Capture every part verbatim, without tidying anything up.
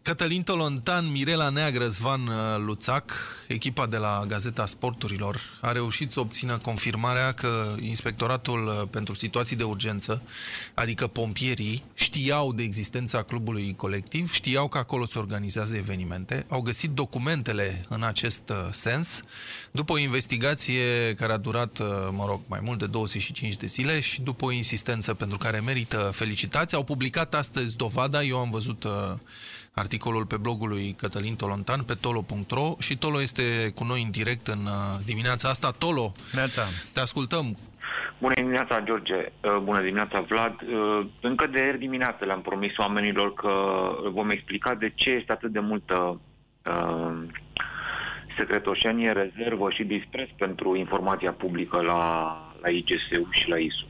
Cătălin Tolontan, Mirela Neagră, Răzvan Luțac, echipa de la Gazeta Sporturilor, a reușit să obțină confirmarea că Inspectoratul pentru Situații de Urgență, adică pompierii, știau de existența clubului colectiv, știau că acolo se organizează evenimente, au găsit documentele în acest sens, după o investigație care a durat, mă rog, mai mult de douăzeci și cinci de zile și după o insistență pentru care merită felicitații. Au publicat astăzi dovada, eu am văzut articolul pe blogul lui Cătălin Tolontan, pe tolo punct ro, și Tolo este cu noi în direct în dimineața asta. Tolo, Neața. Te ascultăm. Bună dimineața, George. Bună dimineața, Vlad. Încă de ieri dimineață le-am promis oamenilor că vom explica de ce este atât de multă uh, secretoșenie, rezervă și dispreț pentru informația publică la, la I G S U și la I S U.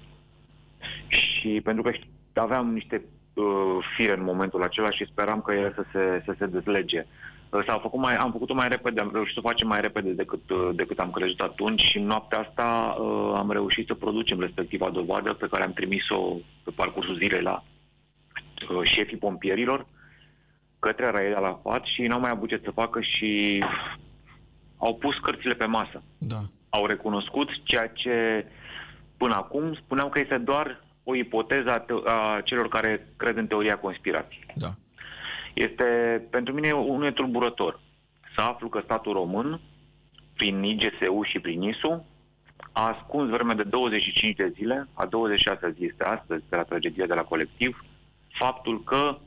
Și pentru că aveam niște fire în momentul acela și speram că ele să se, să se dezlege. S-au făcut mai, am făcut-o mai repede, am reușit să o facem mai repede decât, decât am crezut atunci și în noaptea asta uh, am reușit să producem respectiva dovadă pe care am trimis-o pe parcursul zilei la uh, șefii pompierilor către Raed Arafat și n-au mai avut ce să facă și au pus cărțile pe masă. Da. Au recunoscut ceea ce până acum spuneam că este doar o ipoteză a, a celor care cred în teoria conspirației. Da. Este, pentru mine, unul tulburător să aflu că statul român, prin I G S U și prin I S U, a ascuns vreme de douăzeci și cinci de zile, a douăzeci și șasea zi este astăzi, de la tragedia de la colectiv, faptul că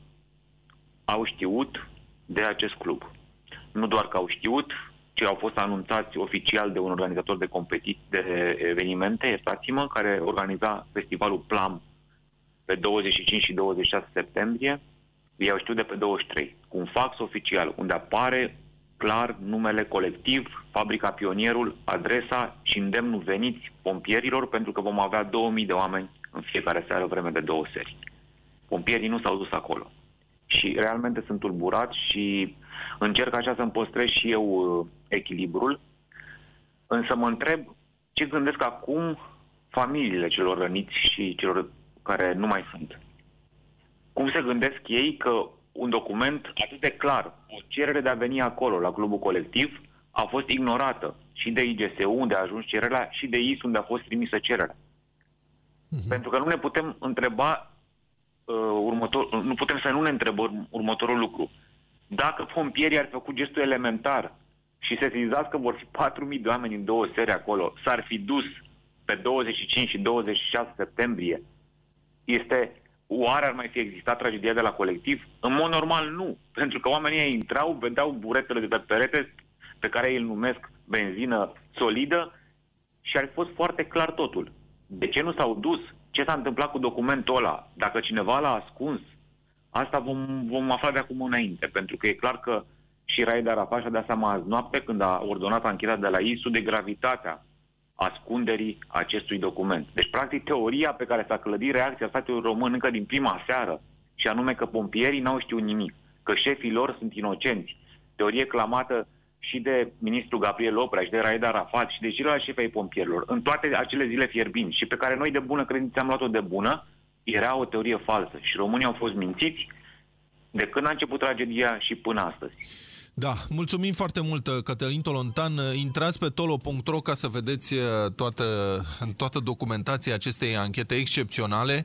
au știut de acest club. Nu doar că au știut, ci au fost anunțați oficial de un organizator de competiții, de evenimente, iertați-mă, care organiza festivalul Plam pe douăzeci și cinci și douăzeci și șase septembrie. Ei au știut de pe douăzeci și trei, cu un fax oficial, unde apare clar numele colectiv, Fabrica Pionierul, adresa și îndemnul veniți pompierilor, pentru că vom avea două mii de oameni în fiecare seară vreme de două seri. Pompierii nu s-au dus acolo. Și realmente sunt tulburat și încerc așa să-mi păstrez și eu uh, echilibrul, însă mă întreb ce gândesc acum familiile celor răniți și celor care nu mai sunt. Cum se gândesc ei că un document atât de clar, o cerere de a veni acolo, la clubul colectiv, a fost ignorată și de I G S U, unde a ajuns cererea, și de I S U, unde a fost trimisă cererea. Uh-huh. Pentru că nu ne putem întreba uh, următor, nu putem să nu ne întrebăm următorul lucru. Dacă pompierii ar fi făcut gestul elementar și se sesizați că vor fi patru mii de oameni în două seri acolo, s-ar fi dus pe douăzeci și cinci și douăzeci și șase septembrie, este... Oare ar mai fi existat tragedia de la colectiv? În mod normal nu, pentru că oamenii intrau, vedeau buretele de pe perete, pe care ei îl numesc benzină solidă, și ar fi fost foarte clar totul. De ce nu s-au dus? Ce s-a întâmplat cu documentul ăla? Dacă cineva l-a ascuns, asta vom, vom afla de acum înainte, pentru că e clar că și Raed Arafat și-a dat seama azi noapte, când a ordonat ancheta de la I S U, de gravitatea ascunderii acestui document. Deci, practic, teoria pe care s-a clădit reacția statului român încă din prima seară, și anume că pompierii n-au știut nimic, că șefii lor sunt inocenți, teorie clamată și de ministrul Gabriel Oprea și de Raed Arafat și de ceilalți șefi ai pompierilor, în toate acele zile fierbinți și pe care noi de bună credință am luat-o de bună, era o teorie falsă și românii au fost mințiți de când a început tragedia și până astăzi. Da, mulțumim foarte mult, Cătălin Tolontan. Intrați pe tolo punct ro ca să vedeți toată, toată documentația acestei anchete excepționale.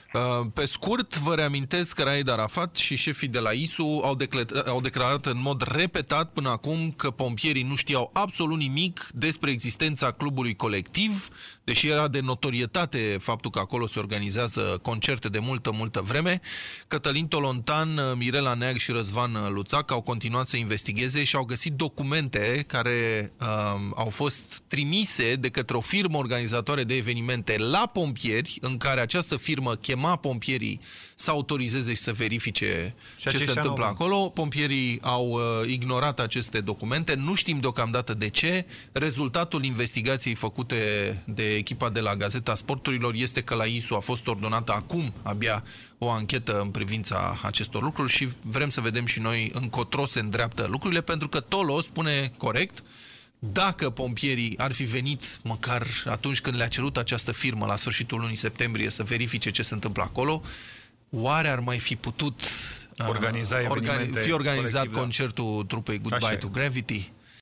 Pe scurt, vă reamintesc că Raed Arafat și șefii de la I S U au declarat, au declarat în mod repetat până acum că pompierii nu știau absolut nimic despre existența clubului colectiv, deși era de notorietate faptul că acolo se organizează concerte de multă, multă vreme. Cătălin Tolontan, Mirela Neagră și Răzvan Luțac au continuat să investigheze și au găsit documente care um, au fost trimise de către o firmă organizatoare de evenimente la pompieri, în care această firmă chema pompierii să autorizeze și să verifice și ce se întâmplă acolo. Pompierii au uh, ignorat aceste documente, nu știm deocamdată de ce. Rezultatul investigației făcute de echipa de la Gazeta Sporturilor este că la I S U a fost ordonată acum abia o anchetă în privința acestor lucruri și vrem să vedem și noi încotro se îndreaptă lucrurile, pentru că Tolo spune corect: dacă pompierii ar fi venit măcar atunci când le-a cerut această firmă la sfârșitul lunii septembrie să verifice ce se întâmplă acolo, oare ar mai fi putut organiza evenimente. Organi fi organizat colectiv, concertul da. trupei Goodbye Așa to e. Gravity.